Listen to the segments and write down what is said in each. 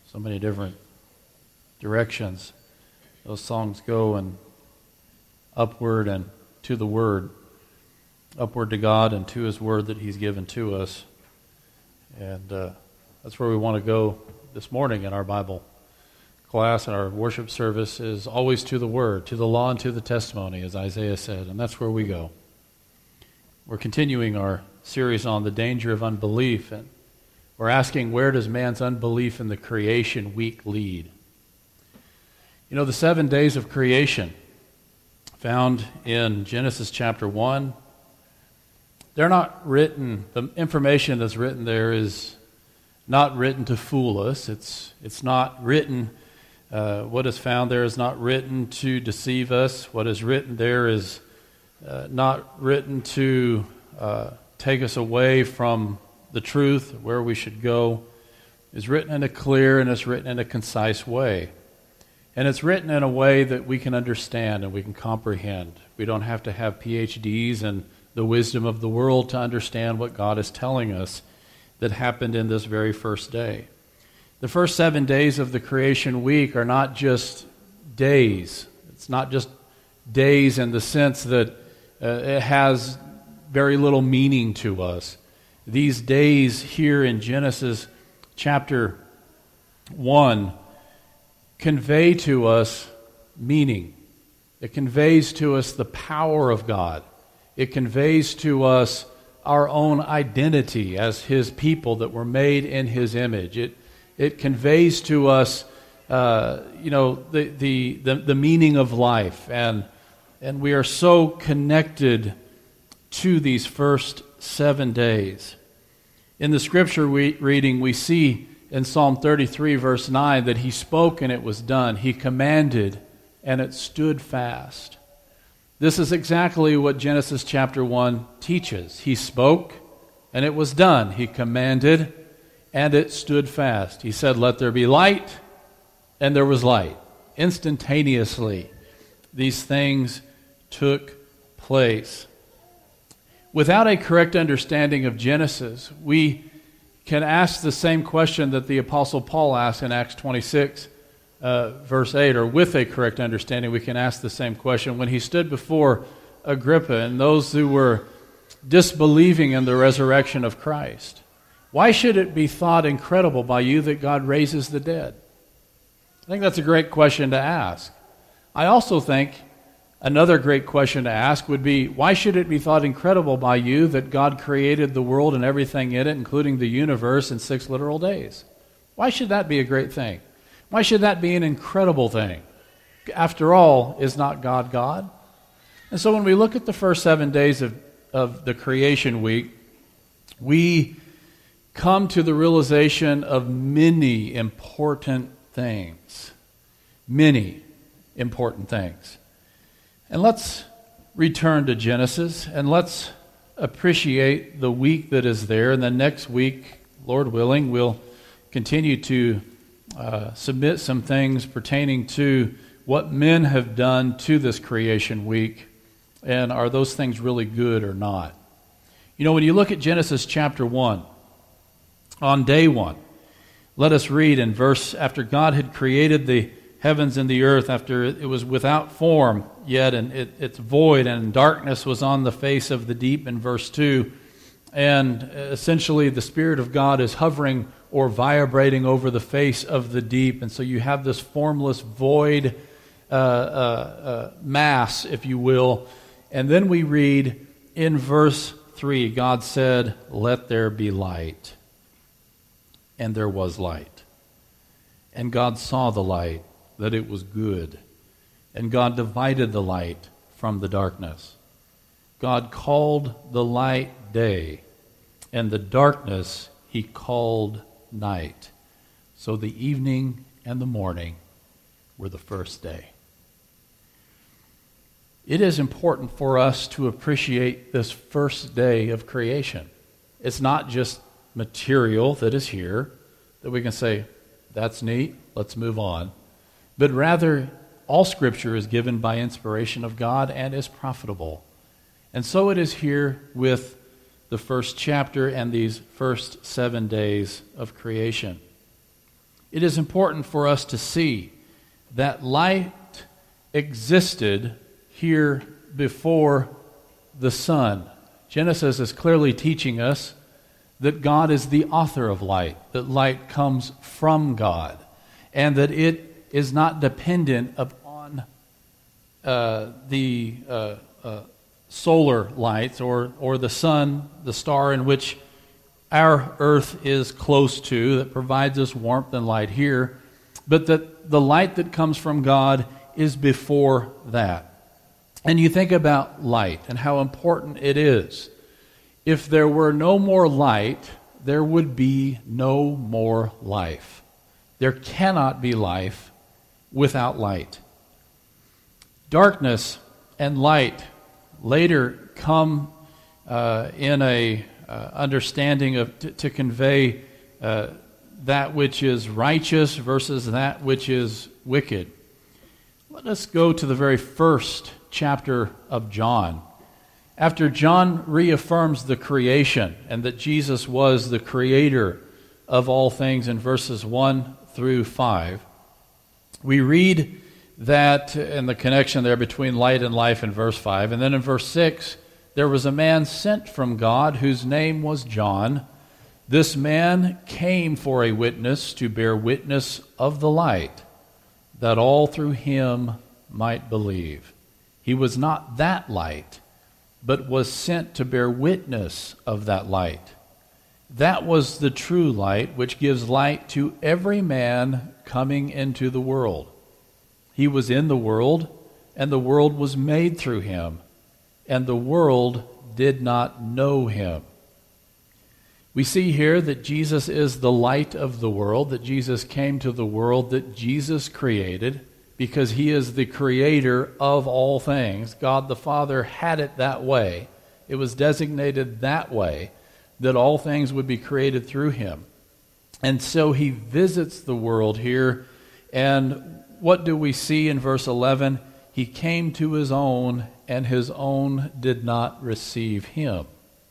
So many different directions those songs go, and upward and to the Word, upward to God and to His Word that He's given to us. And that's where we want to go this morning in our Bible class, and our worship service is always to the Word, to the law and to the testimony, as Isaiah said, and that's where we go. We're continuing our series on the danger of unbelief, and we're asking, where does man's unbelief in the creation week lead? You know, the 7 days of creation found in Genesis chapter 1, they're not written, the information that's written there is not written to fool us. It's not written, what is found there is not written to deceive us. What is written there is not written to take us away from the truth, where we should go. It's written in a clear and it's written in a concise way. And it's written in a way that we can understand and we can comprehend. We don't have to have PhDs and the wisdom of the world to understand what God is telling us that happened in this very first day. The first 7 days of the creation week are not just days. It's not just days in the sense that it has very little meaning to us. These days here in Genesis chapter 1 convey to us meaning. It conveys to us the power of God. It conveys to us our own identity as His people that were made in His image. It conveys to us, the meaning of life, and we are so connected to these first 7 days. In the scripture reading, we see in Psalm 33, verse 9, that He spoke and it was done. He commanded and it stood fast. This is exactly what Genesis chapter 1 teaches. He spoke and it was done. He commanded and it stood fast. He said, "Let there be light," and there was light. Instantaneously, these things took place. Without a correct understanding of Genesis, we can ask the same question that the Apostle Paul asked in Acts 26, verse 8, or with a correct understanding, we can ask the same question when he stood before Agrippa and those who were disbelieving in the resurrection of Christ. Why should it be thought incredible by you that God raises the dead? I think that's a great question to ask. I also think another great question to ask would be, why should it be thought incredible by you that God created the world and everything in it, including the universe, in 6 literal days? Why should that be a great thing? Why should that be an incredible thing? After all, is not God God? And so when we look at the first 7 days of the creation week, we come to the realization of many important things. Many important things. And let's return to Genesis, and let's appreciate the week that is there. And then next week, Lord willing, we'll continue to submit some things pertaining to what men have done to this creation week, and are those things really good or not. You know, when you look at Genesis chapter 1, on day 1, let us read in verse, after God had created the heavens and the earth, after it was without form yet, and it's void, and darkness was on the face of the deep, in verse 2, and essentially the Spirit of God is hovering or vibrating over the face of the deep, and so you have this formless void mass, if you will. And then we read in verse 3, God said, "Let there be light." And there was light. And God saw the light, that it was good. And God divided the light from the darkness. God called the light day, and the darkness He called night. So the evening and the morning were the first day. It is important for us to appreciate this first day of creation. It's not just material that is here that we can say, that's neat, let's move on. But rather, all Scripture is given by inspiration of God and is profitable. And so it is here with the first chapter and these first 7 days of creation. it is important for us to see that light existed here before the sun. Genesis is clearly teaching us that God is the author of light, that light comes from God, and that it is not dependent upon the solar lights or the sun, the star in which our earth is close to, that provides us warmth and light here, but that the light that comes from God is before that. And you think about light and how important it is. If there were no more light, there would be no more life. There cannot be life without light. Darkness and light later come in a understanding of to convey that which is righteous versus that which is wicked. Let us go to the very first chapter of John. After John reaffirms the creation and that Jesus was the creator of all things in verses 1 through 5, we read that in the connection there between light and life in verse 5. And then in verse 6, there was a man sent from God whose name was John. This man came for a witness to bear witness of the light, that all through him might believe. He was not that light, but was sent to bear witness of that light. That was the true light, which gives light to every man coming into the world. He was in the world, and the world was made through him, and the world did not know him. We see here that Jesus is the light of the world, that Jesus came to the world that Jesus created, because he is the creator of all things. God the Father had it that way. It was designated that way, that all things would be created through him. And so he visits the world here, and what do we see in verse 11? He came to his own, and his own did not receive him.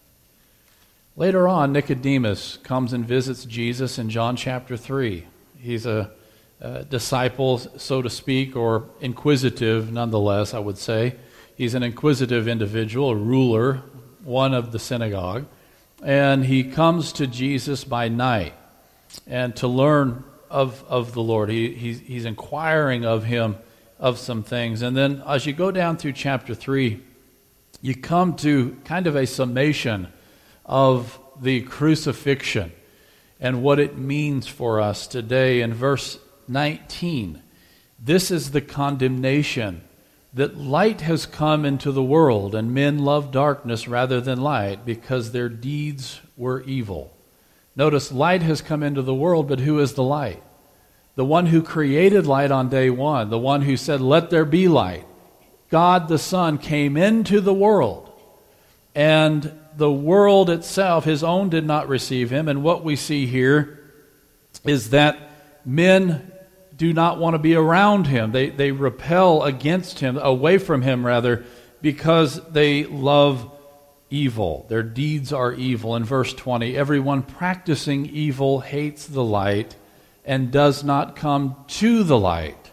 Later on, Nicodemus comes and visits Jesus in John chapter 3. He's a disciple, so to speak, or inquisitive nonetheless, I would say. He's an inquisitive individual, a ruler, one of the synagogue. And he comes to Jesus by night and to learn of the Lord. He's inquiring of him of some things. And then as you go down through chapter 3, you come to kind of a summation of the crucifixion and what it means for us today. In verse 19, this is the condemnation, that light has come into the world, and men love darkness rather than light, because their deeds were evil. Notice, light has come into the world, but who is the light? The one who created light on day one, the one who said, "Let there be light." God the Son came into the world, and the world itself, his own, did not receive him. And what we see here is that men do not want to be around him. They repel against him, away from him rather, because they love evil. Their deeds are evil. In verse 20, everyone practicing evil hates the light and does not come to the light.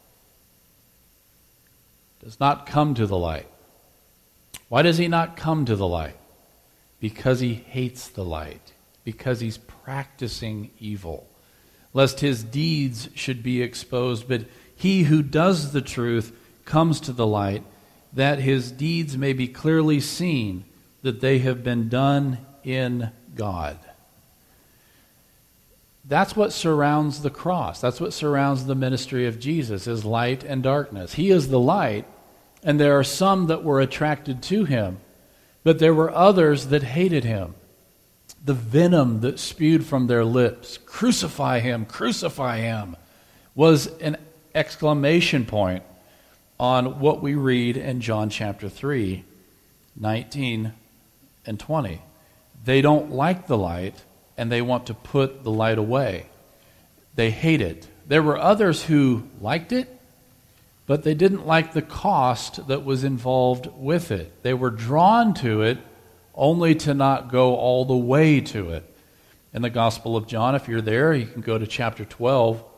Does not come to the light. Why does he not come to the light? Because he hates the light, because he's practicing evil, lest his deeds should be exposed. But he who does the truth comes to the light, that his deeds may be clearly seen, that they have been done in God. That's what surrounds the cross. That's what surrounds the ministry of Jesus, is light and darkness. He is the light, and there are some that were attracted to him, but there were others that hated him. The venom that spewed from their lips, crucify him, was an exclamation point on what we read in John chapter 3, 19 and 20. They don't like the light, and they want to put the light away. They hate it. There were others who liked it, but they didn't like the cost that was involved with it. They were drawn to it only to not go all the way to it. In the Gospel of John, if you're there, you can go to chapter 12.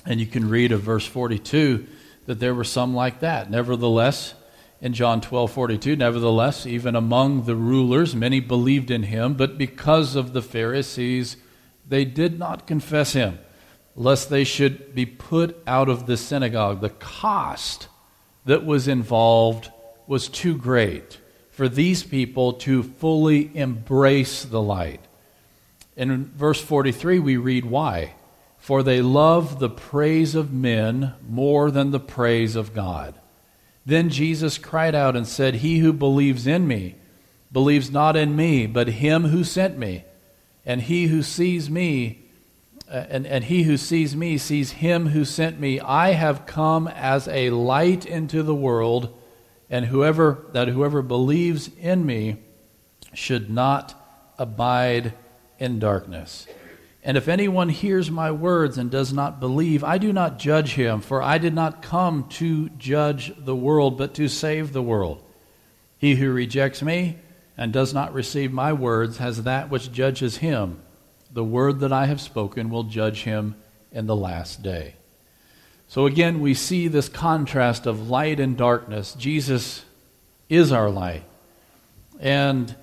And you can read of verse 42 that there were some like that. Nevertheless, in John 12:42, nevertheless, even among the rulers, many believed in him, but because of the Pharisees, they did not confess him, lest they should be put out of the synagogue. The cost that was involved was too great for these people to fully embrace the light. In verse 43, we read why. For they love the praise of men more than the praise of God. Then Jesus cried out and said, He who believes in me believes not in me, but him who sent me. And he who sees me, and he who sees me sees him who sent me. I have come as a light into the world, and whoever believes in me should not abide in darkness. And if anyone hears my words and does not believe, I do not judge him, for I did not come to judge the world, but to save the world. He who rejects me and does not receive my words has that which judges him. The word that I have spoken will judge him in the last day. So again, we see this contrast of light and darkness. Jesus is our light. And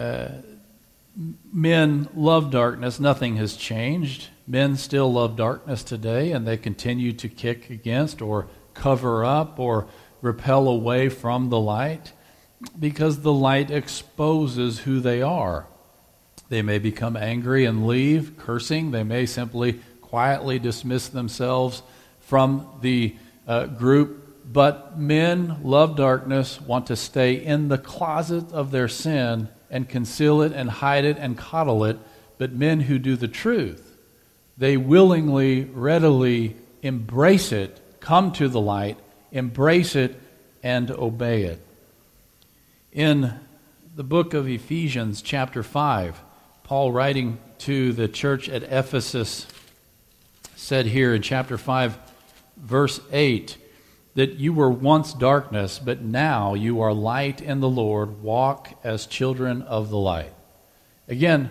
men love darkness. Nothing has changed. Men still love darkness today, and they continue to kick against or cover up or repel away from the light because the light exposes who they are. They may become angry and leave, cursing. They may simply quietly dismiss themselves from the group. But men love darkness, want to stay in the closet of their sin and conceal it and hide it and coddle it. But men who do the truth, they willingly, readily embrace it, come to the light, embrace it, and obey it. In the book of Ephesians, chapter 5, Paul, writing to the church at Ephesus, said here in chapter 5, verse 8, that you were once darkness, but now you are light in the Lord. Walk as children of the light. Again,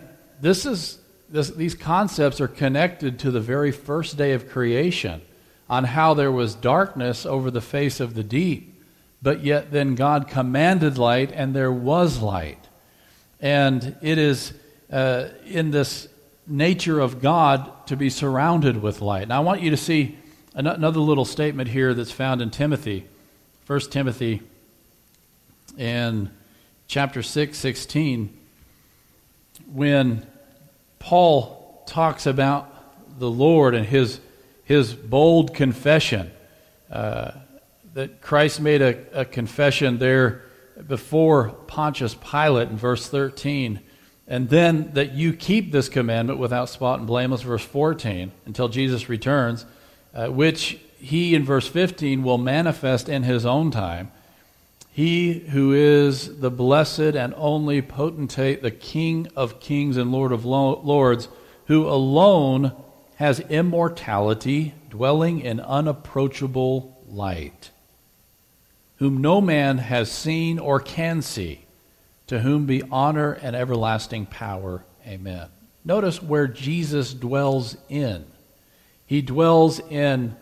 these concepts are connected to the very first day of creation, on how there was darkness over the face of the deep, but yet then God commanded light, and there was light. And it is in this nature of God to be surrounded with light. Now I want you to see another little statement here that's found in Timothy, 1 Timothy, in chapter 6:16, when Paul talks about the Lord and his bold confession, that Christ made a confession there before Pontius Pilate in verse 13, and then that you keep this commandment without spot and blameless, verse 14, until Jesus returns, which he, in verse 15, will manifest in his own time. He who is the blessed and only potentate, the King of kings and Lord of lords, who alone has immortality, dwelling in unapproachable light, whom no man has seen or can see, to whom be honor and everlasting power. Amen. Notice where Jesus dwells in. He dwells in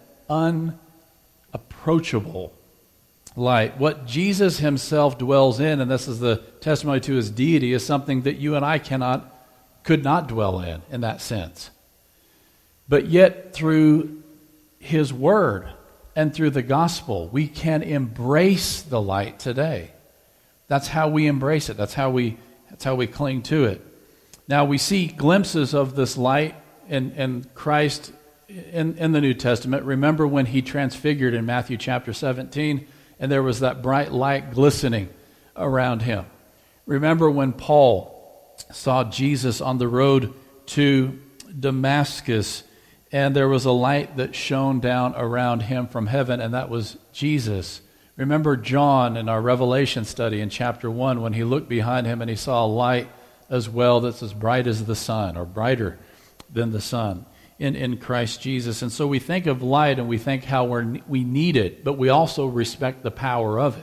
unapproachable light. What Jesus himself dwells in, and this is the testimony to his deity, is something that you and I could not dwell in that sense. But yet through his word and through the gospel, we can embrace the light today. That's how we embrace it. That's how we cling to it. Now we see glimpses of this light in Christ in the New Testament. Remember when he transfigured in Matthew chapter 17, and there was that bright light glistening around him. Remember when Paul saw Jesus on the road to Damascus, and there was a light that shone down around him from heaven, and that was Jesus. Remember John in our Revelation study in chapter 1, when he looked behind him and he saw a light as well that's as bright as the sun, or brighter than the sun, in Christ Jesus. And so we think of light and we think how we need it, but we also respect the power of it.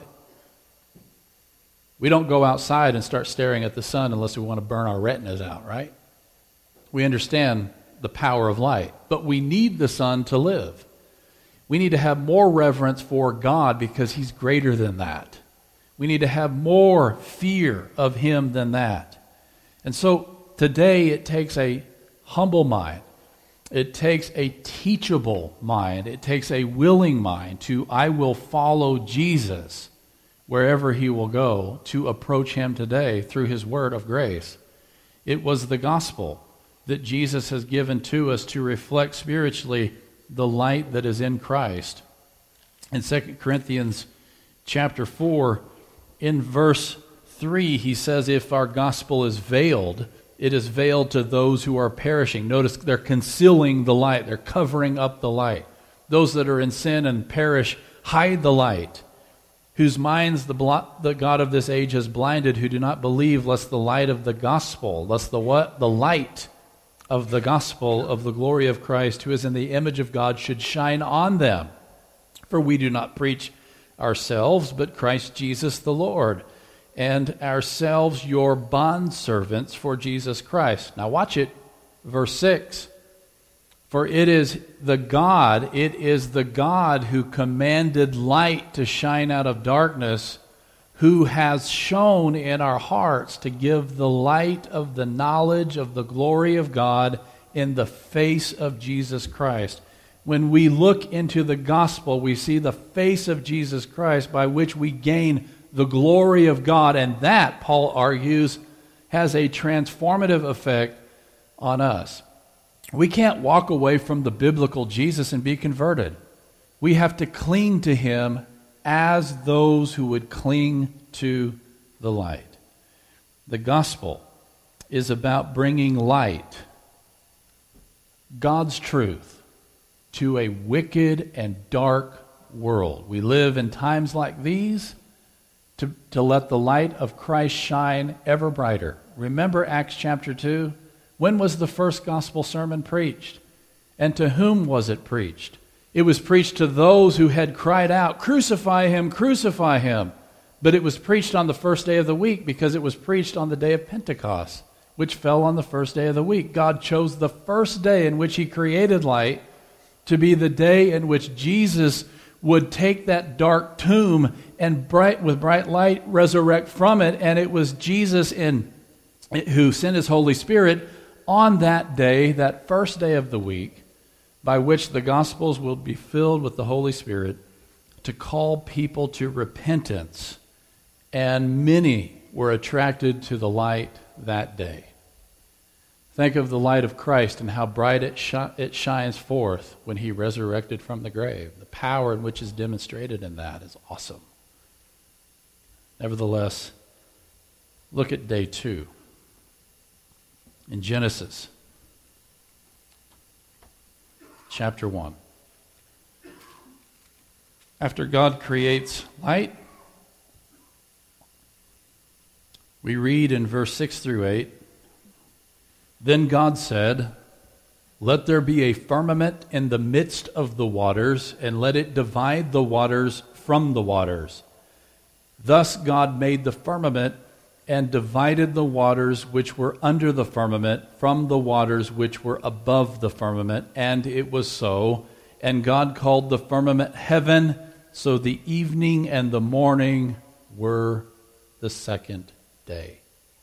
We don't go outside and start staring at the sun unless we want to burn our retinas out, right? We understand the power of light, but we need the sun to live. We need to have more reverence for God because he's greater than that. We need to have more fear of him than that. And so today it takes a humble mind. It takes a teachable mind. It takes a willing mind I will follow Jesus wherever he will go, to approach him today through his word of grace. It was the gospel that Jesus has given to us to reflect spiritually the light that is in Christ. In 2 Corinthians chapter 4, in verse 3, he says, if our gospel is veiled, it is veiled to those who are perishing. Notice they're concealing the light. They're covering up the light. Those that are in sin and perish hide the light, whose minds the God of this age has blinded, who do not believe, lest the light of the gospel, lest the what? The light of the gospel of the glory of Christ, who is in the image of God, should shine on them. For we do not preach ourselves, but Christ Jesus the Lord, and ourselves your bondservants for Jesus Christ. Now watch it, verse 6. For it is the God who commanded light to shine out of darkness, who has shone in our hearts to give the light of the knowledge of the glory of God in the face of Jesus Christ. When we look into the gospel, we see the face of Jesus Christ, by which we gain the glory of God, and that, Paul argues, has a transformative effect on us. We can't walk away from the biblical Jesus and be converted. We have to cling to him as those who would cling to the light. The gospel is about bringing light, God's truth, to a wicked and dark world. We live in times like these to let the light of Christ shine ever brighter. Remember Acts chapter 2? When was the first gospel sermon preached? And to whom was it preached? It was preached to those who had cried out, crucify him, crucify him. But it was preached on the first day of the week because it was preached on the day of Pentecost, which fell on the first day of the week. God chose the first day in which he created light to be the day in which Jesus would take that dark tomb and with bright light resurrect from it. And it was Jesus who sent his Holy Spirit on that day, that first day of the week, by which the Gospels will be filled with the Holy Spirit to call people to repentance. And many were attracted to the light that day. Think of the light of Christ and how bright it shines forth when he resurrected from the grave. The power in which is demonstrated in that is awesome. Nevertheless, look at day 2. In Genesis chapter 1. After God creates light, we read in verse 6 through 8, then God said, let there be a firmament in the midst of the waters, and let it divide the waters from the waters. Thus God made the firmament and divided the waters which were under the firmament from the waters which were above the firmament. And it was so. And God called the firmament heaven. So the evening and the morning were the second day.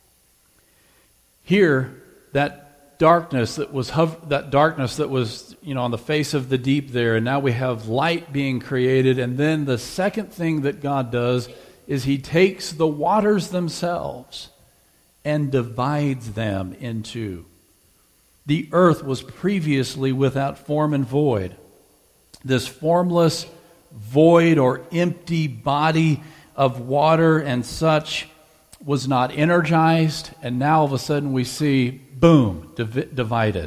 Here, that darkness that was on the face of the deep there, and now we have light being created. And then the second thing that God does is he takes the waters themselves and divides them in two. The earth was previously without form and void. This formless, void, or empty body of water and such was not energized, and now all of a sudden we see, boom, divided.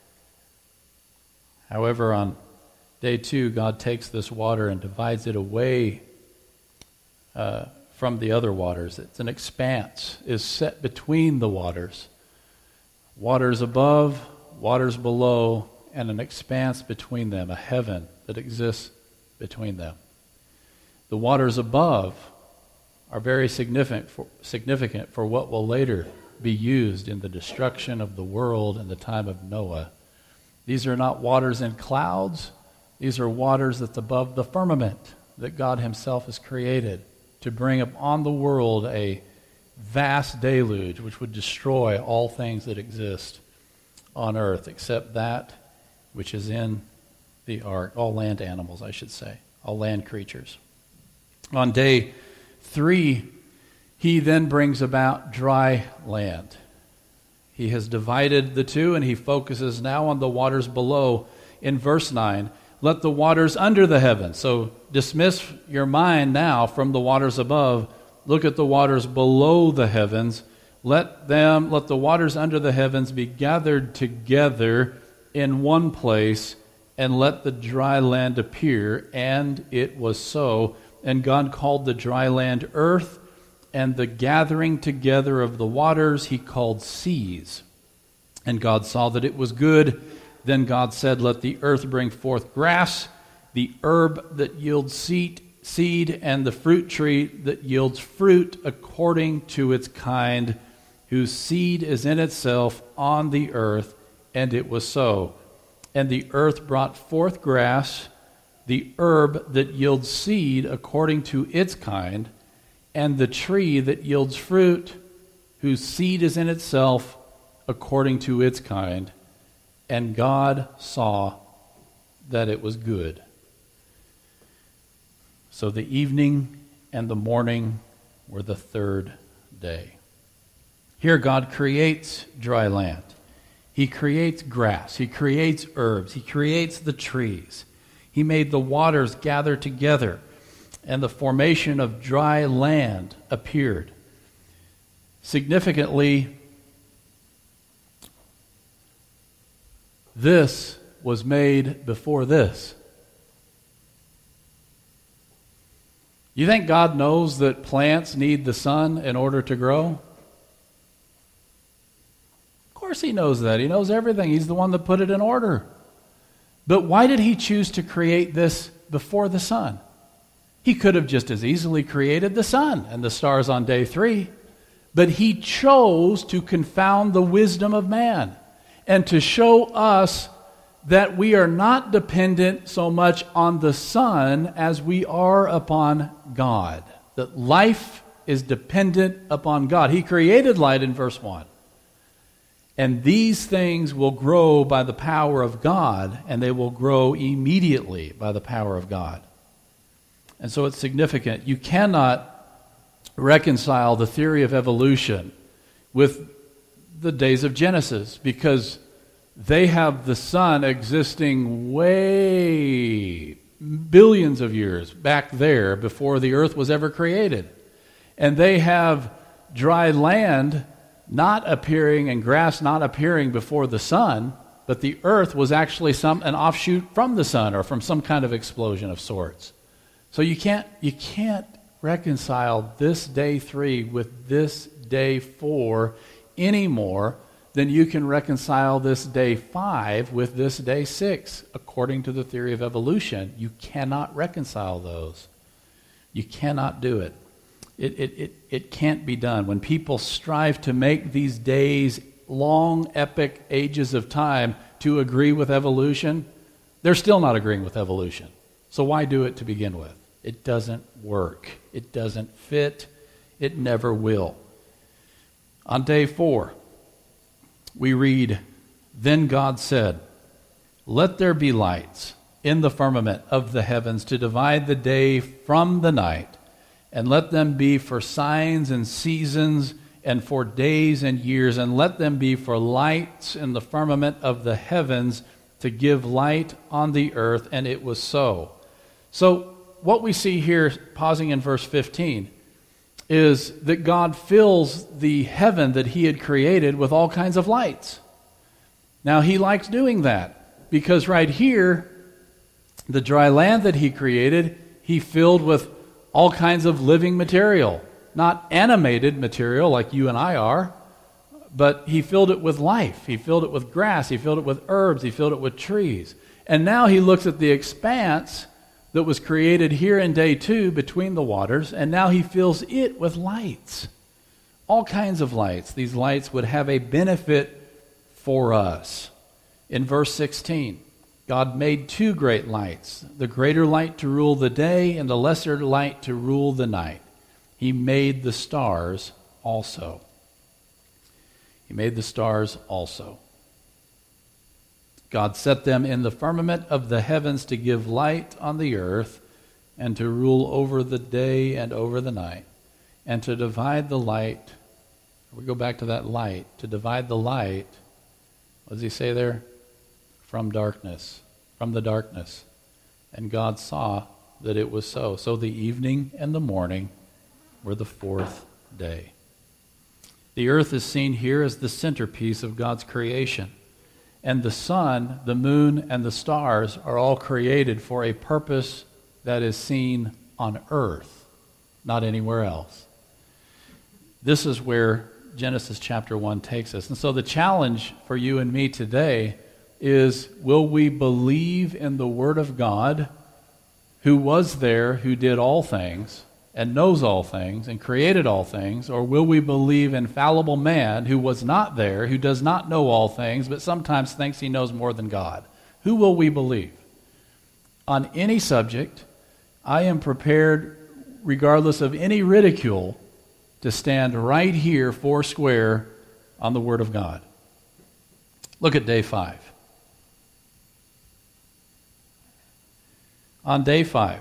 However, on day 2, God takes this water and divides it away from the other waters. It's an expanse is set between the waters. Waters above, waters below, and an expanse between them, a heaven that exists between them. The waters above are very significant for what will later be used in the destruction of the world in the time of Noah. These are not waters in clouds. These are waters that's above the firmament that God himself has created to bring upon the world a vast deluge which would destroy all things that exist on earth except that which is in the ark, all land animals, I should say, all land creatures. On day 3, he then brings about dry land. He has divided the two, and he focuses now on the waters below. In verse 9, let the waters under the heavens. So dismiss your mind now from the waters above. Look at the waters below the heavens. Let the waters under the heavens be gathered together in one place, and let the dry land appear. And it was so. And God called the dry land earth, and the gathering together of the waters he called seas. And God saw that it was good. Then God said, let the earth bring forth grass, the herb that yields seed, and the fruit tree that yields fruit according to its kind, whose seed is in itself on the earth. And it was so. And the earth brought forth grass, the herb that yields seed according to its kind, and the tree that yields fruit, whose seed is in itself according to its kind. And God saw that it was good. So the evening and the morning were the third day. Here God creates dry land. He creates grass. He creates herbs. He creates the trees. He made the waters gather together, and the formation of dry land appeared. Significantly, this was made before this. You think God knows that plants need the sun in order to grow? Of course he knows that. He knows everything. He's the one that put it in order. But why did he choose to create this before the sun? He could have just as easily created the sun and the stars on day 3. But he chose to confound the wisdom of man and to show us that we are not dependent so much on the sun as we are upon God. That life is dependent upon God. He created light in verse 1. And these things will grow by the power of God, and they will grow immediately by the power of God. And so it's significant. You cannot reconcile the theory of evolution with the days of Genesis, because they have the sun existing way billions of years back there before the earth was ever created. And they have dry land not appearing and grass not appearing before the sun, but the earth was actually an offshoot from the sun or from some kind of explosion of sorts. So you can't reconcile this day 3 with this day 4 any more than you can reconcile this day 5 with this day 6. According to the theory of evolution, you cannot reconcile those. You cannot do it. It can't be done. When people strive to make these days long, epic ages of time to agree with evolution, they're still not agreeing with evolution. So why do it to begin with? It doesn't work. It doesn't fit. It never will. On day 4, we read, Then God said, Let there be lights in the firmament of the heavens to divide the day from the night, and let them be for signs and seasons and for days and years, and let them be for lights in the firmament of the heavens to give light on the earth. And it was so. So what we see here, pausing in verse 15, is that God fills the heaven that he had created with all kinds of lights. Now he likes doing that, because right here, the dry land that he created, he filled with all kinds of living material. Not animated material like you and I are, but he filled it with life. He filled it with grass. He filled it with herbs. He filled it with trees. And now he looks at the expanse that was created here in day 2 between the waters, and now he fills it with lights. All kinds of lights. These lights would have a benefit for us. In verse 16, God made two great lights, the greater light to rule the day and the lesser light to rule the night. He made the stars also. He made the stars also. God set them in the firmament of the heavens to give light on the earth and to rule over the day and over the night and to divide the light. We go back to that light. To divide the light, what does he say there? From darkness, from the darkness. And God saw that it was so. So the evening and the morning were the fourth day. The earth is seen here as the centerpiece of God's creation. And the sun, the moon, and the stars are all created for a purpose that is seen on earth, not anywhere else. This is where Genesis chapter 1 takes us. And so the challenge for you and me today is, will we believe in the Word of God, who was there, who did all things, and knows all things, and created all things, or will we believe in fallible man, who was not there, who does not know all things, but sometimes thinks he knows more than God? Who will we believe? On any subject, I am prepared, regardless of any ridicule, to stand right here, four square, on the Word of God. Look at day 5. On day 5,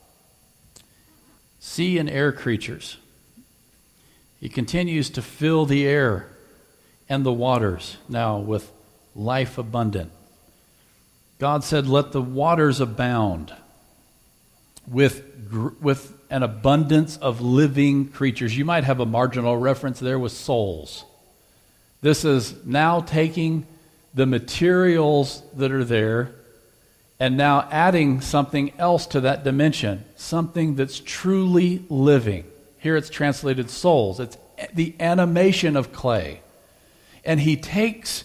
sea and air creatures. He continues to fill the air and the waters now with life abundant. God said, let the waters abound with an abundance of living creatures. You might have a marginal reference there with souls. This is now taking the materials that are there and now adding something else to that dimension, something that's truly living. Here it's translated souls. It's the animation of clay. And he takes,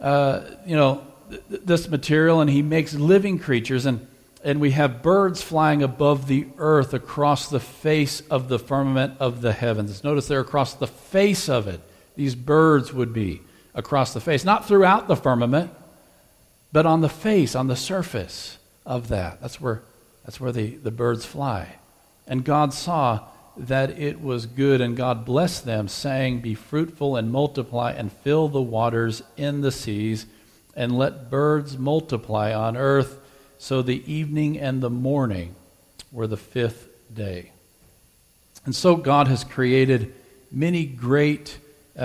this material and he makes living creatures, and we have birds flying above the earth across the face of the firmament of the heavens. Notice they're across the face of it. These birds would be across the face, not throughout the firmament, but on the face, on the surface of that. That's where the birds fly. And God saw that it was good, and God blessed them, saying, be fruitful and multiply and fill the waters in the seas, and let birds multiply on earth. So the evening and the morning were the fifth day. And so God has created many great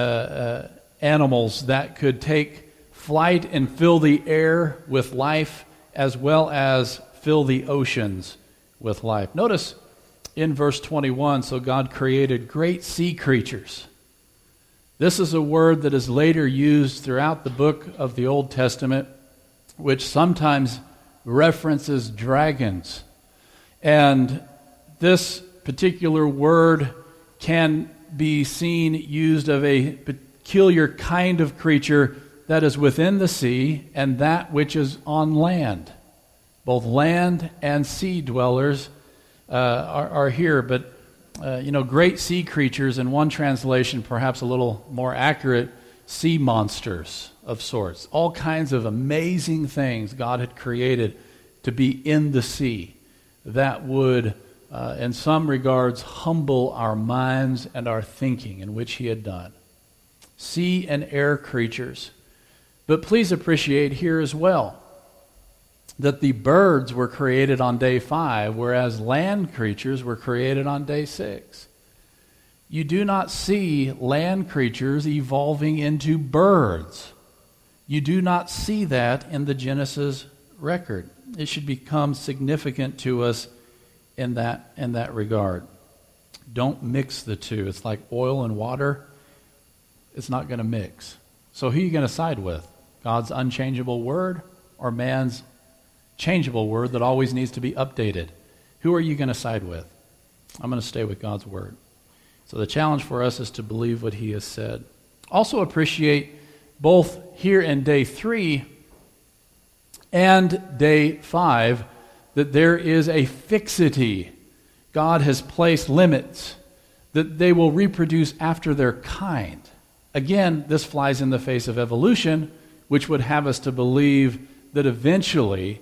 animals that could take flight and fill the air with life, as well as fill the oceans with life. Notice in verse 21, so God created great sea creatures. This is a word that is later used throughout the book of the Old Testament, which sometimes references dragons. And this particular word can be seen used of a peculiar kind of creature that is within the sea and that which is on land. Both land and sea dwellers are here, but great sea creatures, in one translation, perhaps a little more accurate, sea monsters of sorts. All kinds of amazing things God had created to be in the sea that would, in some regards, humble our minds and our thinking, in which he had done. Sea and air creatures. But please appreciate here as well that the birds were created on day 5, whereas land creatures were created on day 6. You do not see land creatures evolving into birds. You do not see that in the Genesis record. It should become significant to us in that regard. Don't mix the two. It's like oil and water. It's not going to mix. So who are you going to side with? God's unchangeable word or man's changeable word that always needs to be updated? Who are you going to side with? I'm going to stay with God's word. So the challenge for us is to believe what he has said. Also appreciate both here in day 3 and day 5 that there is a fixity. God has placed limits that they will reproduce after their kind. Again, this flies in the face of evolution, which would have us to believe that eventually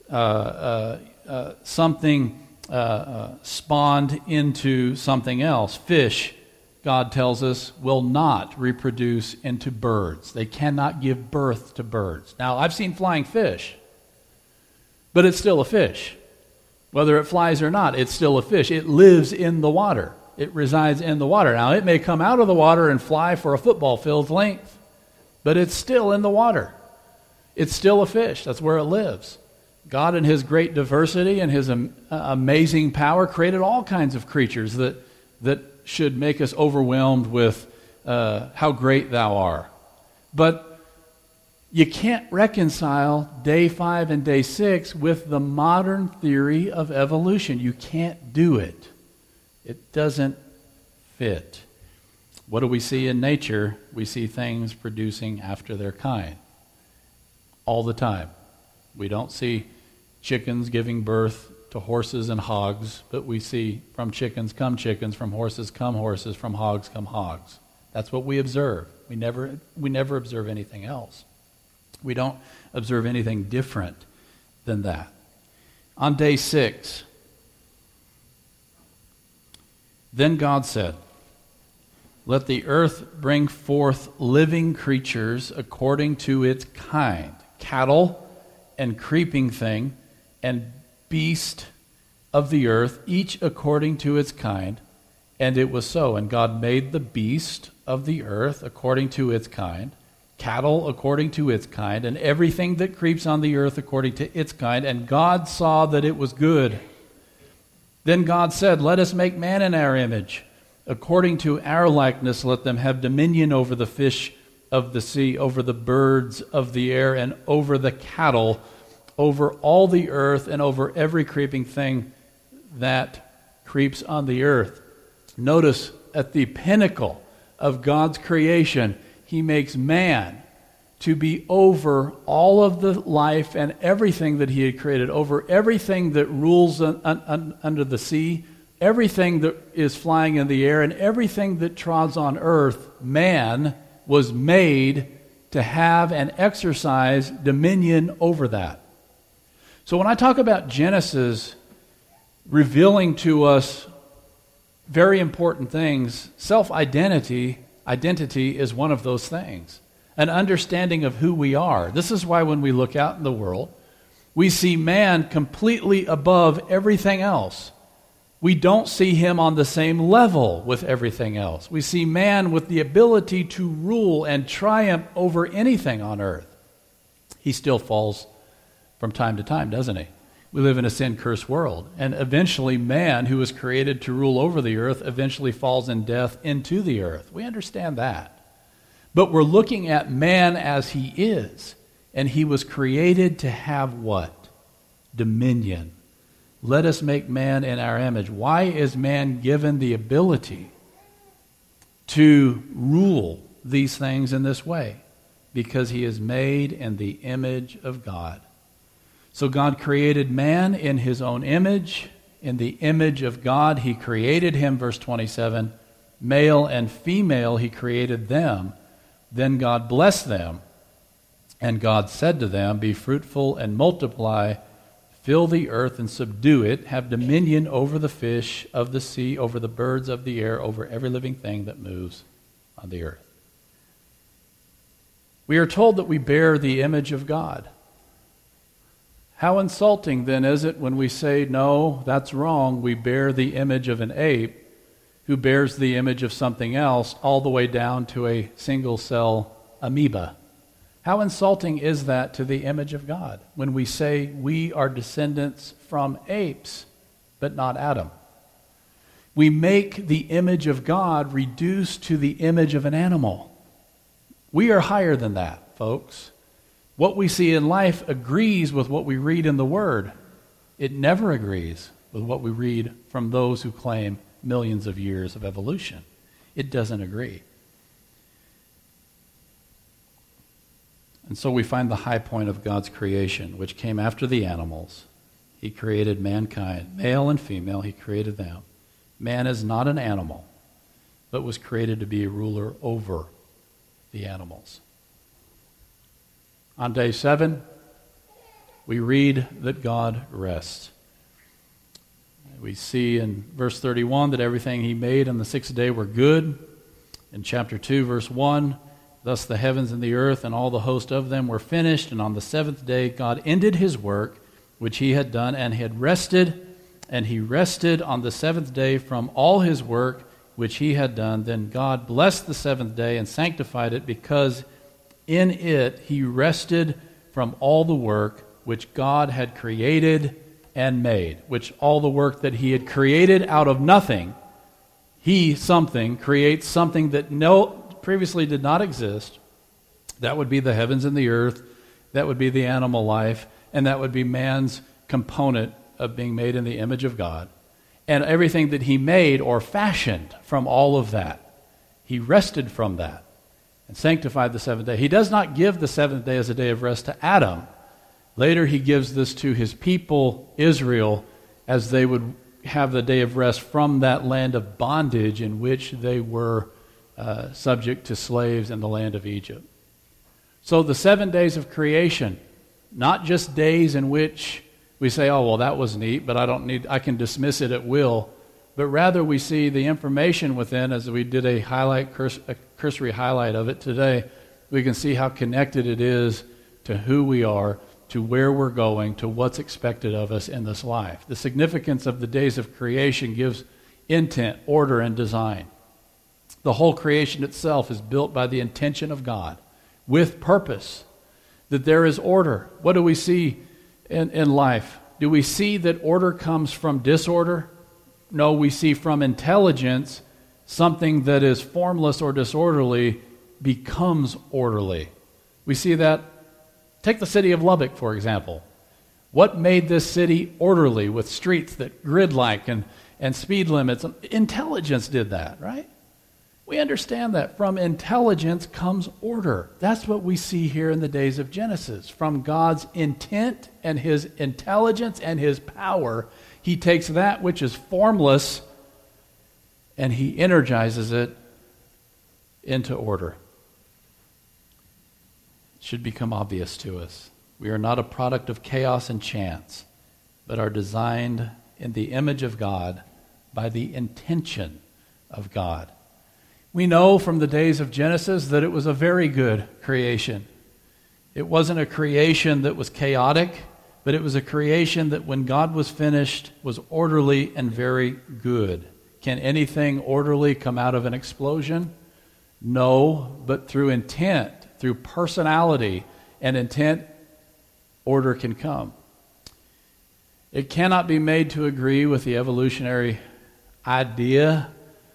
something spawned into something else. Fish, God tells us, will not reproduce into birds. They cannot give birth to birds. Now, I've seen flying fish, but it's still a fish. Whether it flies or not, it's still a fish. It lives in the water. It resides in the water. Now, it may come out of the water and fly for a football field's length, but it's still in the water. It's still a fish. That's where it lives. God, in his great diversity and his amazing power, created all kinds of creatures that should make us overwhelmed with how great thou art. But you can't reconcile day 5 and day 6 with the modern theory of evolution. You can't do it. It doesn't fit. What do we see in nature? We see things producing after their kind all the time. We don't see chickens giving birth to horses and hogs, but we see from chickens, from horses, from hogs come hogs. That's what we observe. We never observe anything else. We don't observe anything different than that. On day 6, then God said, "Let the earth bring forth living creatures according to its kind, cattle and creeping thing and beast of the earth, each according to its kind." And it was so. And God made the beast of the earth according to its kind, cattle according to its kind, and everything that creeps on the earth according to its kind. And God saw that it was good. Then God said, "Let us make man in our image. According to our likeness, let them have dominion over the fish of the sea, over the birds of the air, and over the cattle, over all the earth, and over every creeping thing that creeps on the earth." Notice at the pinnacle of God's creation, he makes man to be over all of the life and everything that he had created, over everything that rules under the sea, everything that is flying in the air, and everything that trods on earth. Man was made to have and exercise dominion over that. So when I talk about Genesis revealing to us very important things, self-identity is one of those things. An understanding of who we are. This is why when we look out in the world, we see man completely above everything else. We don't see him on the same level with everything else. We see man with the ability to rule and triumph over anything on earth. He still falls from time to time, doesn't he? We live in a sin-cursed world. And eventually man, who was created to rule over the earth, eventually falls in death into the earth. We understand that. But we're looking at man as he is. And he was created to have what? Dominion. Let us make man in our image. Why is man given the ability to rule these things in this way? Because he is made in the image of God. So God created man in his own image. In the image of God, he created him, verse 27. Male and female, he created them. Then God blessed them. And God said to them, "Be fruitful and multiply, fill the earth and subdue it, have dominion over the fish of the sea, over the birds of the air, over every living thing that moves on the earth." We are told that we bear the image of God. How insulting then is it when we say, no, that's wrong, we bear the image of an ape who bears the image of something else all the way down to a single-cell amoeba. How insulting is that to the image of God when we say we are descendants from apes, but not Adam? We make the image of God reduce to the image of an animal. We are higher than that, folks. What we see in life agrees with what we read in the Word. It never agrees with what we read from those who claim millions of years of evolution. It doesn't agree. And so we find the high point of God's creation, which came after the animals. He created mankind, male and female, he created them. Man is not an animal, but was created to be a ruler over the animals. On day 7, we read that God rests. We see in verse 31 that everything he made on the sixth day were good. In chapter 2, verse 1, thus the heavens and the earth and all the host of them were finished, and on the seventh day God ended his work which he had done, and had rested, and he rested on the seventh day from all his work which he had done. Then God blessed the seventh day and sanctified it, because in it he rested from all the work which God had created and made, which all the work that he had created out of nothing, he, something, creates something that previously did not exist. That would be the heavens and the earth, that would be the animal life, and that would be man's component of being made in the image of God. And everything that he made or fashioned from all of that, he rested from that and sanctified the seventh day. He does not give the seventh day as a day of rest to Adam. Later he gives this to his people, Israel, as they would have the day of rest from that land of bondage in which they were subject to slaves in the land of Egypt. So the 7 days of creation, not just days in which we say, oh, well, that was neat, but I can dismiss it at will. But rather we see the information within, as we did a cursory highlight of it today, we can see how connected it is to who we are, to where we're going, to what's expected of us in this life. The significance of the days of creation gives intent, order, and design. The whole creation itself is built by the intention of God, with purpose, that there is order. What do we see in life? Do we see that order comes from disorder? No, we see from intelligence something that is formless or disorderly becomes orderly. We see that. Take the city of Lubbock, for example. What made this city orderly with streets that grid-like and speed limits? Intelligence did that, right? We understand that from intelligence comes order. That's what we see here in the days of Genesis. From God's intent and his intelligence and his power, he takes that which is formless and he energizes it into order. It should become obvious to us. We are not a product of chaos and chance, but are designed in the image of God by the intention of God. We know from the days of Genesis that it was a very good creation. It wasn't a creation that was chaotic, but it was a creation that when God was finished was orderly and very good. Can anything orderly come out of an explosion? No, but through intent, through personality and intent, order can come. It cannot be made to agree with the evolutionary idea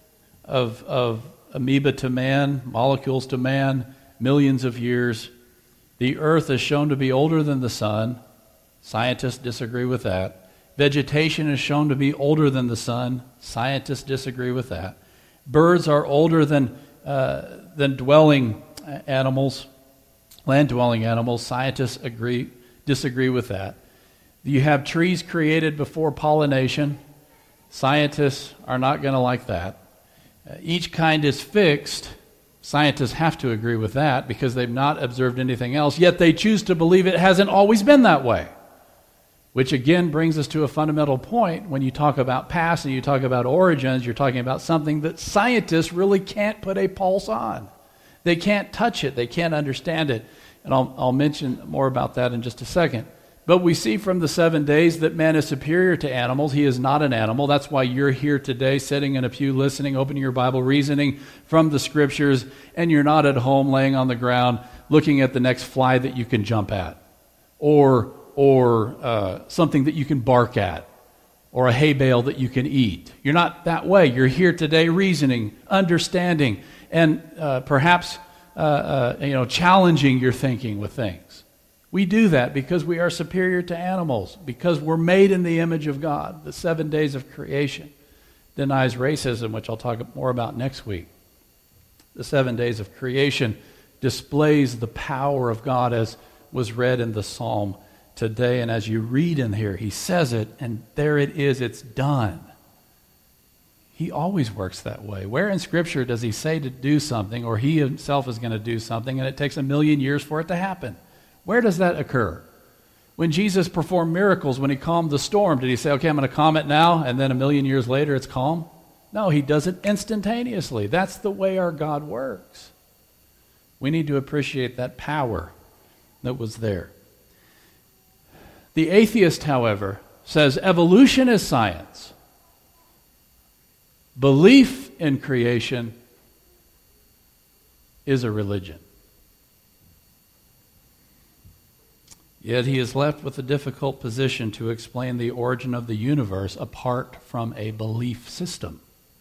of amoeba to man, molecules to man, millions of years. The earth is shown to be older than the sun. Scientists disagree with that. Vegetation is shown to be older than the sun. Scientists disagree with that. Birds are older than dwelling animals, land-dwelling animals. Scientists disagree with that. You have trees created before pollination. Scientists are not going to like that. Each kind is fixed. Scientists have to agree with that because they've not observed anything else, yet they choose to believe it hasn't always been that way. Which again brings us to a fundamental point. When you talk about past and you talk about origins, you're talking about something that scientists really can't put a pulse on. They can't touch it. They can't understand it. And I'll mention more about that in just a second. But we see from the 7 days that man is superior to animals. He is not an animal. That's why you're here today, sitting in a pew, listening, opening your Bible, reasoning from the Scriptures, and you're not at home laying on the ground looking at the next fly that you can jump at, or something that you can bark at, or a hay bale that you can eat. You're not that way. You're here today reasoning, understanding, and perhaps challenging your thinking with things. We do that because we are superior to animals, because we're made in the image of God. The 7 days of creation denies racism, which I'll talk more about next week. The 7 days of creation displays the power of God, as was read in the psalm today. And as you read in here, he says it, and there it is, it's done. He always works that way. Where in Scripture does he say to do something, or he himself is going to do something, and it takes 1,000,000 years for it to happen? Where does that occur? When Jesus performed miracles, when he calmed the storm, did he say, okay, I'm going to calm it now, and then 1,000,000 years later it's calm? No, he does it instantaneously. That's the way our God works. We need to appreciate that power that was there. The atheist, however, says evolution is science. Belief in creation is a religion. Yet he is left with a difficult position to explain the origin of the universe apart from a belief system.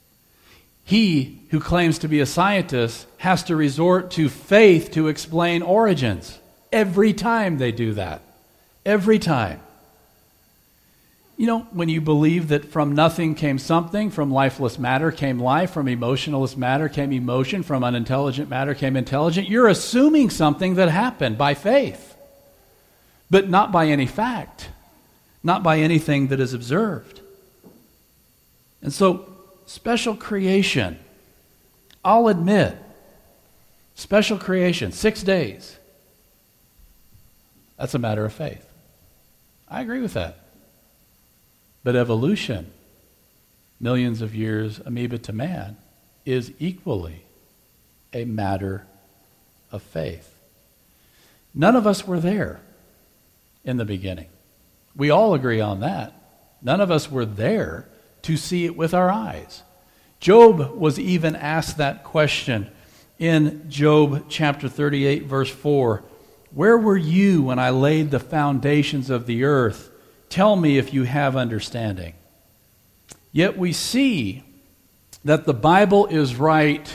He who claims to be a scientist has to resort to faith to explain origins. Every time they do that. Every time. You know, when you believe that from nothing came something, from lifeless matter came life, from emotionless matter came emotion, from unintelligent matter came intelligent, you're assuming something that happened by faith, but not by any fact, not by anything that is observed. And so, special creation, I'll admit, special creation, 6 days, that's a matter of faith. I agree with that. But evolution, millions of years, amoeba to man, is equally a matter of faith. None of us were there in the beginning. We all agree on that. None of us were there to see it with our eyes. Job was even asked that question in Job chapter 38, verse 4. Where were you when I laid the foundations of the earth? Tell me if you have understanding. Yet we see that the Bible is right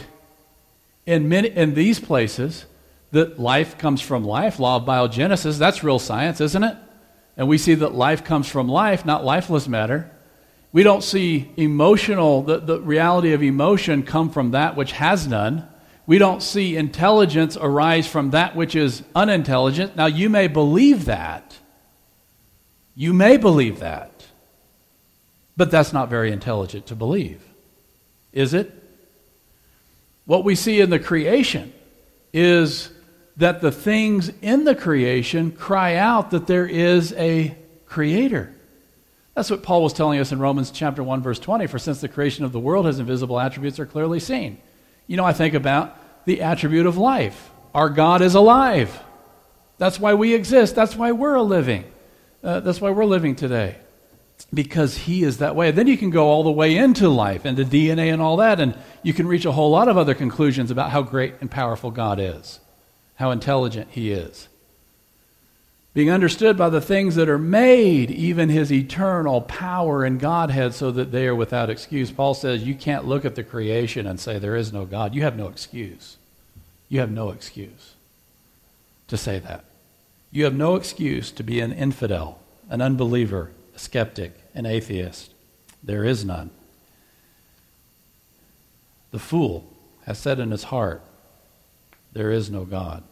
in these places, that life comes from life, law of biogenesis, that's real science, isn't it? And we see that life comes from life, not lifeless matter. We don't see the reality of emotion come from that which has none. We don't see intelligence arise from that which is unintelligent. Now, you may believe that. You may believe that. But that's not very intelligent to believe, is it? What we see in the creation is that the things in the creation cry out that there is a creator. That's what Paul was telling us in Romans chapter 1, verse 20. For since the creation of the world, his invisible attributes are clearly seen. You know, I think about the attribute of life. Our God is alive. That's why we exist. That's why we're living. That's why we're living today. Because he is that way. Then you can go all the way into life, into DNA and all that, and you can reach a whole lot of other conclusions about how great and powerful God is, how intelligent he is. Being understood by the things that are made, even his eternal power and Godhead, so that they are without excuse. Paul says you can't look at the creation and say there is no God. You have no excuse. You have no excuse to say that. You have no excuse to be an infidel, an unbeliever, a skeptic, an atheist. There is none. The fool has said in his heart, there is no God.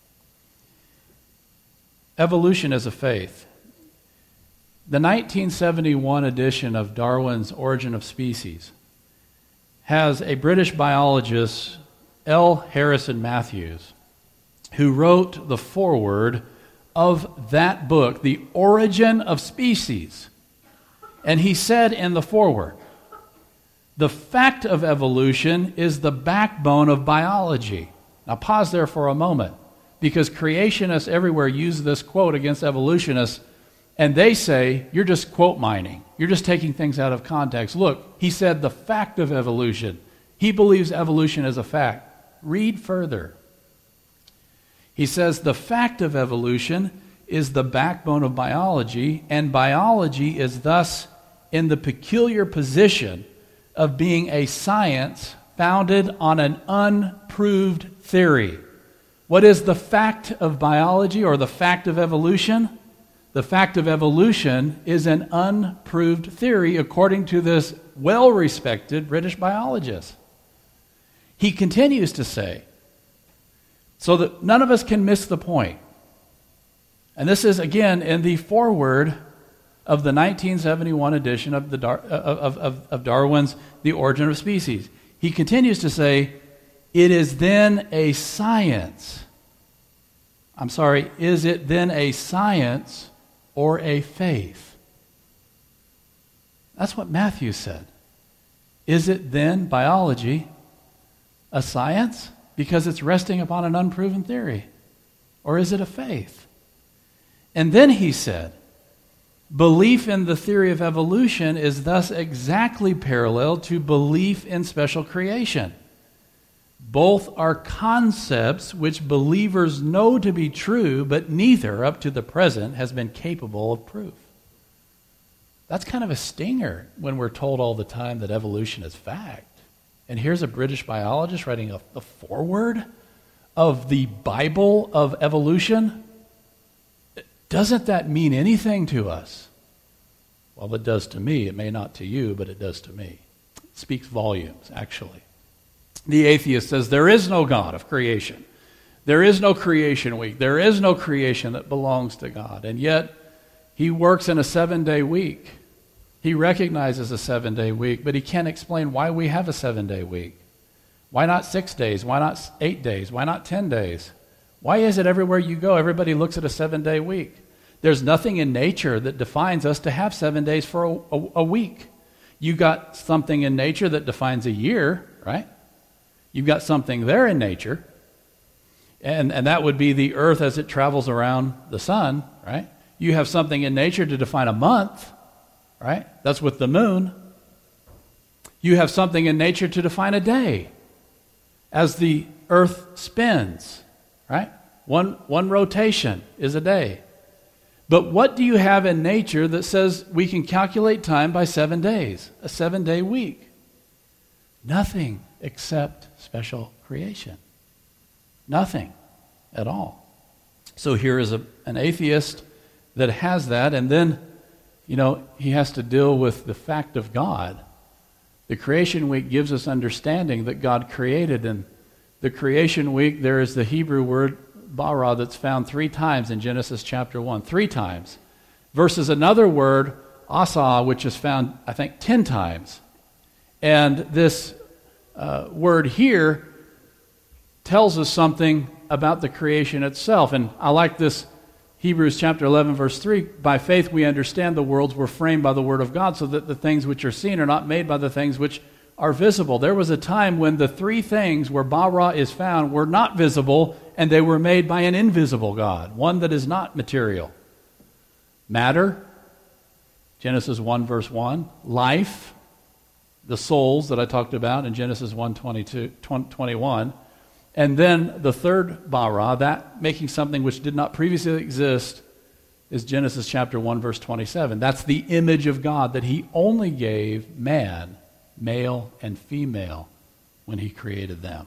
Evolution is a faith. The 1971 edition of Darwin's Origin of Species has a British biologist, L. Harrison Matthews, who wrote the foreword of that book, The Origin of Species. And he said in the foreword, the fact of evolution is the backbone of biology. Now pause there for a moment, because creationists everywhere use this quote against evolutionists, and they say, you're just quote mining. You're just taking things out of context. Look, he said the fact of evolution. He believes evolution is a fact. Read further. He says the fact of evolution is the backbone of biology, and biology is thus in the peculiar position of being a science founded on an unproved theory. What is the fact of biology or the fact of evolution? The fact of evolution is an unproved theory according to this well-respected British biologist. He continues to say, so that none of us can miss the point. And this is, again, in the foreword of the 1971 edition of Darwin's The Origin of Species. He continues to say, it is then a science. Is it then a science or a faith? That's what Matthew said. Is it then, biology, a science because it's resting upon an unproven theory? Or is it a faith? And then he said, belief in the theory of evolution is thus exactly parallel to belief in special creation. Both are concepts which believers know to be true, but neither, up to the present, has been capable of proof. That's kind of a stinger when we're told all the time that evolution is fact. And here's a British biologist writing a foreword of the Bible of evolution. Doesn't that mean anything to us? Well, it does to me. It may not to you, but it does to me. It speaks volumes, actually. The atheist says there is no God of creation. There is no creation week. There is no creation that belongs to God. And yet, he works in a 7-day week. He recognizes a 7-day week, but he can't explain why we have a 7-day week. Why not 6 days? Why not 8 days? Why not 10 days? Why is it everywhere you go, everybody looks at a 7-day week? There's nothing in nature that defines us to have 7 days for a week. You got something in nature that defines a year, right? You've got something there in nature, and that would be the earth as it travels around the sun, right? You have something in nature to define a month, right? That's with the moon. You have something in nature to define a day as the earth spins, right? One rotation is a day. But what do you have in nature that says we can calculate time by 7 days, a 7-day week? Nothing except special creation. Nothing at all. So here is an atheist that has that, and then, he has to deal with the fact of God. The creation week gives us understanding that God created, and the creation week, there is the Hebrew word bara that's found 3 times in Genesis chapter 1, 3 times, versus another word, asa, which is found, I think, 10 times. And this word here tells us something about the creation itself. And I like this Hebrews chapter 11, verse 3. By faith we understand the worlds were framed by the word of God, so that the things which are seen are not made by the things which are visible. There was a time when the 3 things where bara is found were not visible, and they were made by an invisible God, one that is not material. Matter, Genesis 1, verse 1. Life, the souls that I talked about in Genesis 1:21. And then the third bara, that making something which did not previously exist, is Genesis chapter 1, verse 27. That's the image of God that he only gave man, male and female, when he created them.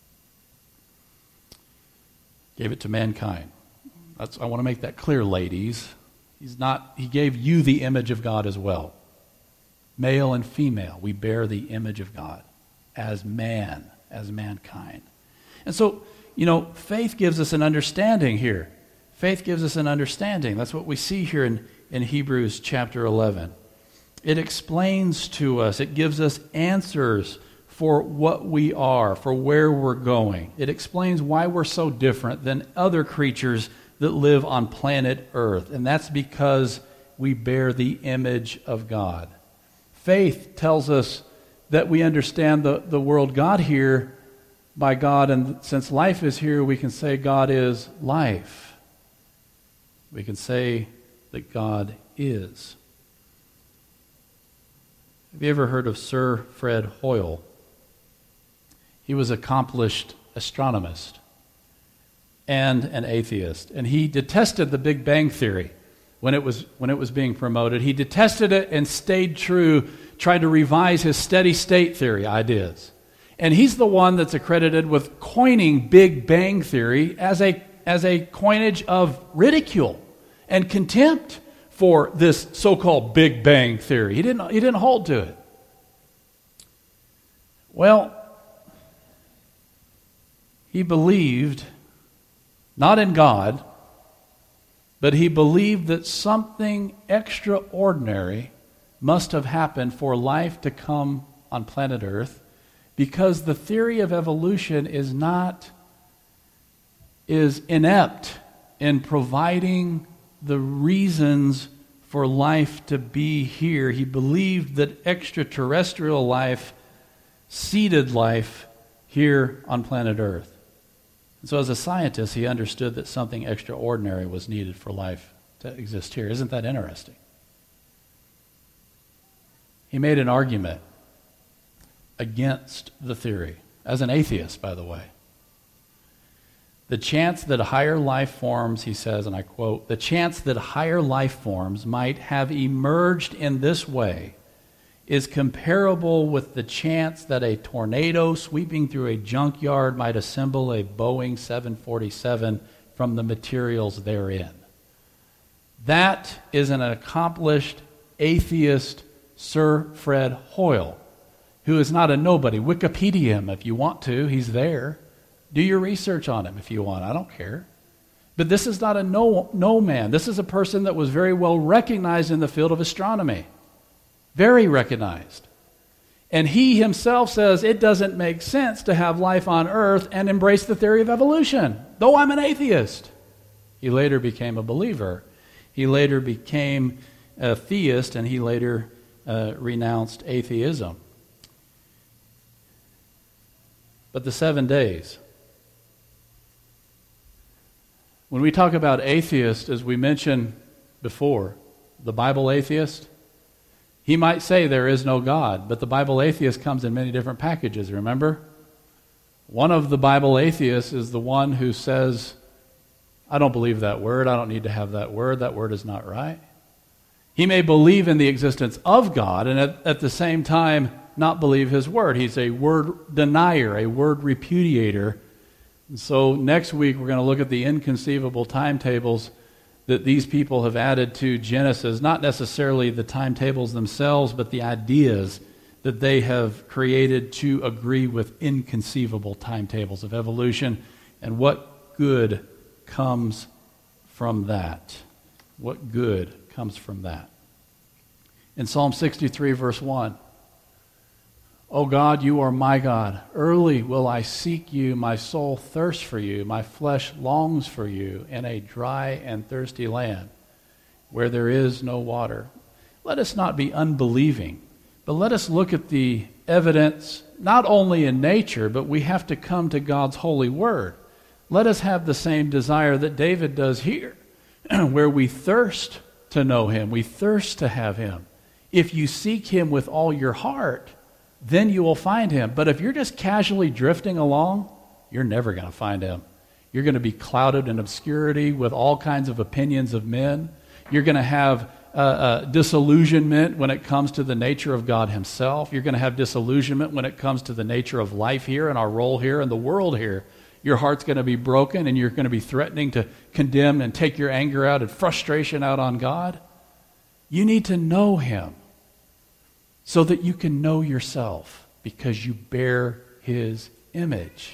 Gave it to mankind. I want to make that clear, ladies. He gave you the image of God as well. Male and female, we bear the image of God as man, as mankind. And so, faith gives us an understanding here. Faith gives us an understanding. That's what we see here in Hebrews chapter 11. It explains to us, it gives us answers for what we are, for where we're going. It explains why we're so different than other creatures that live on planet Earth. And that's because we bear the image of God. Faith tells us that we understand the world God here by God, and since life is here, we can say God is life. We can say that God is. Have you ever heard of Sir Fred Hoyle? He was an accomplished astronomist and an atheist, and he detested the Big Bang Theory when it was being promoted. He detested it and stayed true, tried to revise his steady state theory ideas. And he's the one that's accredited with coining Big Bang Theory as a coinage of ridicule and contempt for this so-called Big Bang Theory. He didn't hold to it. Well, he believed not in God, but he believed that something extraordinary must have happened for life to come on planet Earth, because the theory of evolution is inept in providing the reasons for life to be here. He believed that extraterrestrial life seeded life here on planet Earth. And so as a scientist, he understood that something extraordinary was needed for life to exist here. Isn't that interesting? He made an argument against the theory, as an atheist, by the way. The chance that higher life forms, he says, and I quote, the chance that higher life forms might have emerged in this way is comparable with the chance that a tornado sweeping through a junkyard might assemble a Boeing 747 from the materials therein. That is an accomplished atheist, Sir Fred Hoyle, who is not a nobody. Wikipedia him if you want to. He's there. Do your research on him if you want. I don't care. But this is not a no man. This is a person that was very well recognized in the field of astronomy. Very recognized. And he himself says it doesn't make sense to have life on Earth and embrace the theory of evolution, though I'm an atheist. He later became a believer. He later became a theist, and he later renounced atheism. But the 7 days. When we talk about atheist, as we mentioned before, the Bible atheist, he might say there is no God, but the Bible atheist comes in many different packages, remember? One of the Bible atheists is the one who says, I don't believe that word, I don't need to have that word is not right. He may believe in the existence of God and at the same time not believe his word. He's a word denier, a word repudiator. And so next week we're going to look at the inconceivable timetables that these people have added to Genesis, not necessarily the timetables themselves, but the ideas that they have created to agree with inconceivable timetables of evolution, and what good comes from that. What good comes from that? In Psalm 63, verse 1, O God, you are my God. Early will I seek you. My soul thirsts for you. My flesh longs for you in a dry and thirsty land where there is no water. Let us not be unbelieving, but let us look at the evidence not only in nature, but we have to come to God's holy word. Let us have the same desire that David does here, where we thirst to know him. We thirst to have him. If you seek him with all your heart, then you will find him. But if you're just casually drifting along, you're never going to find him. You're going to be clouded in obscurity with all kinds of opinions of men. You're going to have disillusionment when it comes to the nature of God himself. You're going to have disillusionment when it comes to the nature of life here and our role here and the world here. Your heart's going to be broken, and you're going to be threatening to condemn and take your anger out and frustration out on God. You need to know him so that you can know yourself, because you bear his image.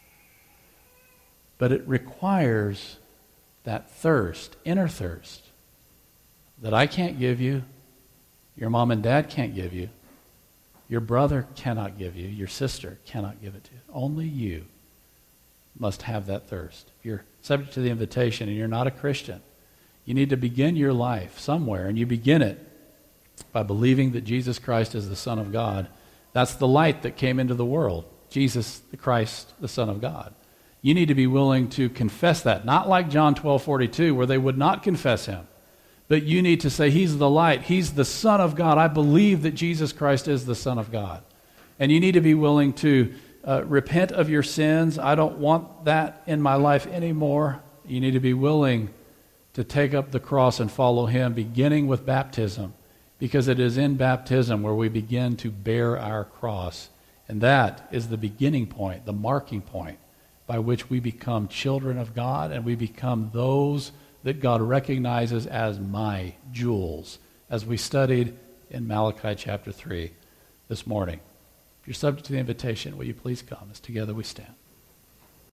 But it requires that thirst, inner thirst, that I can't give you, your mom and dad can't give you, your brother cannot give you, your sister cannot give it to you. Only you must have that thirst. If you're subject to the invitation and you're not a Christian, you need to begin your life somewhere, and you begin it by believing that Jesus Christ is the Son of God. That's the light that came into the world. Jesus the Christ, the Son of God. You need to be willing to confess that. Not like John 12:42, where they would not confess him. But you need to say, he's the light. He's the Son of God. I believe that Jesus Christ is the Son of God. And you need to be willing to repent of your sins. I don't want that in my life anymore. You need to be willing to take up the cross and follow him, beginning with baptism. Because it is in baptism where we begin to bear our cross. And that is the beginning point, the marking point, by which we become children of God, and we become those that God recognizes as my jewels, as we studied in Malachi chapter 3 this morning. If you're subject to the invitation, will you please come as together we stand?